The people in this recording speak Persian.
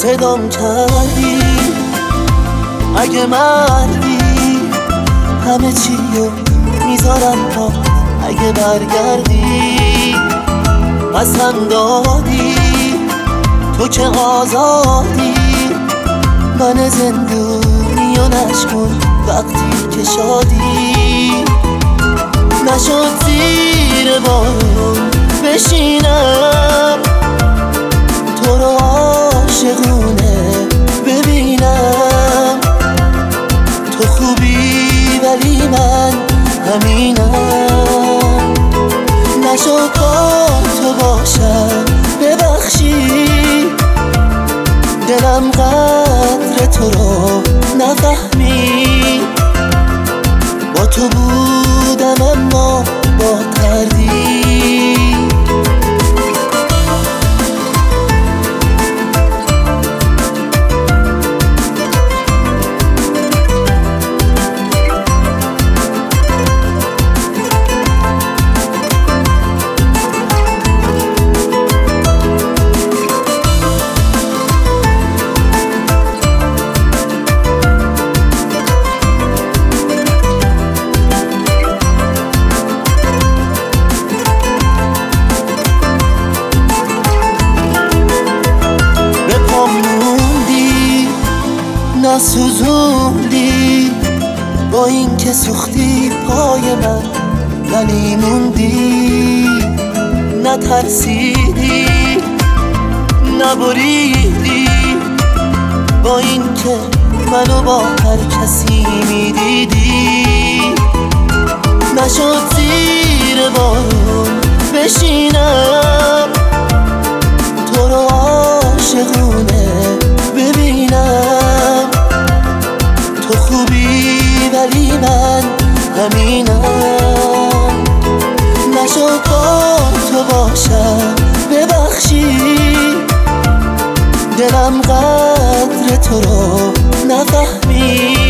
صدام کردی اگه مردی همه چیو میذارم تا اگه برگردی قسم دادی تو که آزادی من زندونی و نشکن وقتی که شادی نشد زیر بارون بشینم تو رو عاشقونه ببینم تو خوبی ولی من همینم نشد با تو باشم ببخشی دلم قدر تو رو نفهمی با تو بودم اما با تردید نسوزوندی با این که سوختی پای من ولی موندی نترسیدی نبریدی با این که منو با هر کسی میدیدی نشد زیر بارون بشینم تو رو عاشقونه ببینم تو خوبی ولی من همینم نشد با تو باشم ببخشی دلم قدر تو رو نفهمی